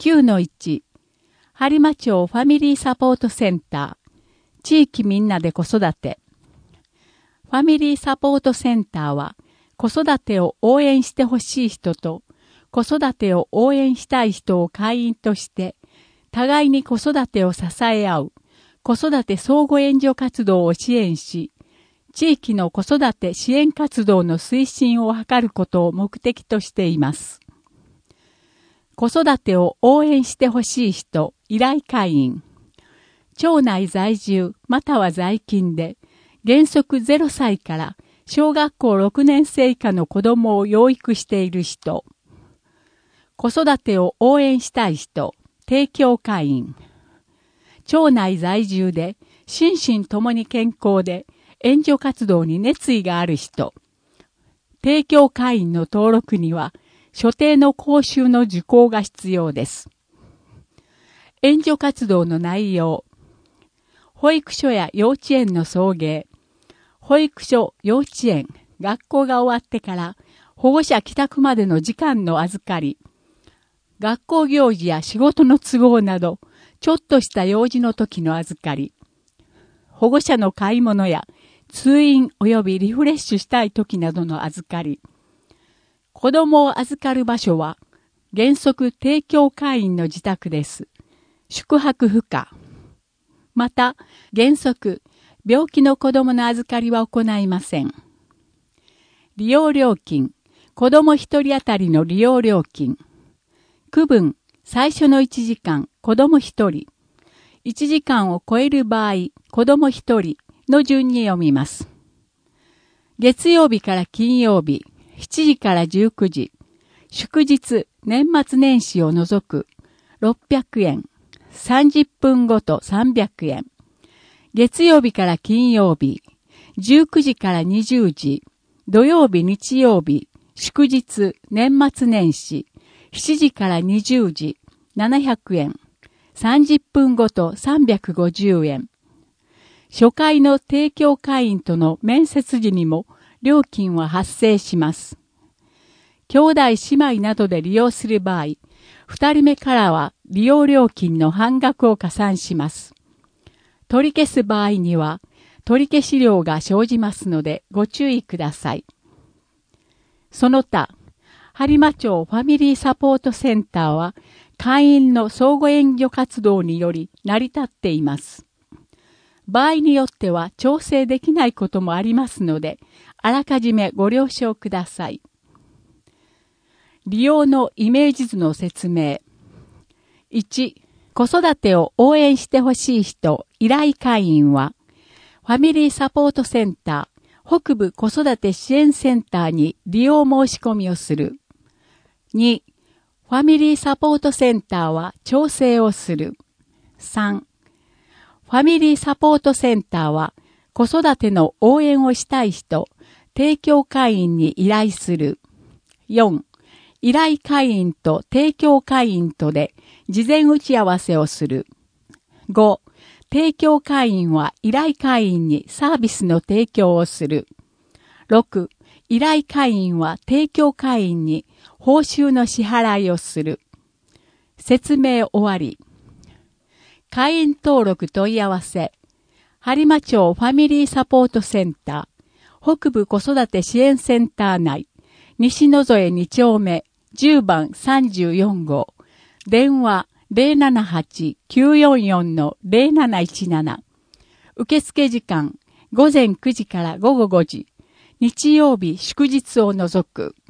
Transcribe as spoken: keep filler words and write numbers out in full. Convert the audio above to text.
きゅうのいち、播磨町ファミリーサポートセンター、地域みんなで子育て。ファミリーサポートセンターは、子育てを応援してほしい人と、子育てを応援したい人を会員として、互いに子育てを支え合う、子育て相互援助活動を支援し、地域の子育て支援活動の推進を図ることを目的としています。子育てを応援してほしい人、依頼会員。町内在住または在勤で、原則ゼロさいから小学校ろくねんせい以下の子供を養育している人。子育てを応援したい人、提供会員。町内在住で、心身ともに健康で、援助活動に熱意がある人。提供会員の登録には、所定の講習の受講が必要です。援助活動の内容。保育所や幼稚園の送迎。保育所、幼稚園、学校が終わってから保護者帰宅までの時間の預かり。学校行事や仕事の都合など、ちょっとした用事の時の預かり。保護者の買い物や通院及びリフレッシュしたい時などの預かり。子供を預かる場所は原則提供会員の自宅です。宿泊不可。また原則病気の子供の預かりは行いません。利用料金。子供一人当たりの利用料金。区分。最初のいちじかん、子供一人。いちじかんを超える場合、子供一人の順に読みます。月曜日から金曜日、しちじからじゅうくじ。祝日、年末年始を除く、ろっぴゃくえん。さんじゅっぷんごとさんびゃくえん。月曜日から金曜日、じゅうくじからにじゅうじ。土曜日、日曜日、祝日、年末年始。しちじからにじゅうじ、ななひゃくえん。さんじゅっぷんごとさんびゃくごじゅうえん。初回の提供会員との面接時にも料金は発生します。兄弟姉妹などで利用する場合、二人目からは利用料金の半額を加算します。取り消す場合には取り消し料が生じますのでご注意ください。その他、播磨町ファミリーサポートセンターは会員の相互援助活動により成り立っています。場合によっては調整できないこともありますので、あらかじめご了承ください。利用のイメージ図の説明。いち、子育てを応援してほしい人、依頼会員は、ファミリーサポートセンター、北部子育て支援センターに利用申し込みをする。に、ファミリーサポートセンターは調整をする。さん、ファミリーサポートセンターは子育ての応援をしたい人、提供会員に依頼する。よん、依頼会員と提供会員とで事前打ち合わせをする。ご、提供会員は依頼会員にサービスの提供をする。ろく、依頼会員は提供会員に報酬の支払いをする。説明終わり。会員登録問い合わせ。播磨町ファミリーサポートセンター、北部子育て支援センター内、西野添に丁目、じゅうばんさんじゅうよん号。電話 ゼロななはち きゅうよんよん のゼロなないちなな。受付時間、午前くじから午後ごじ。日曜日祝日を除く。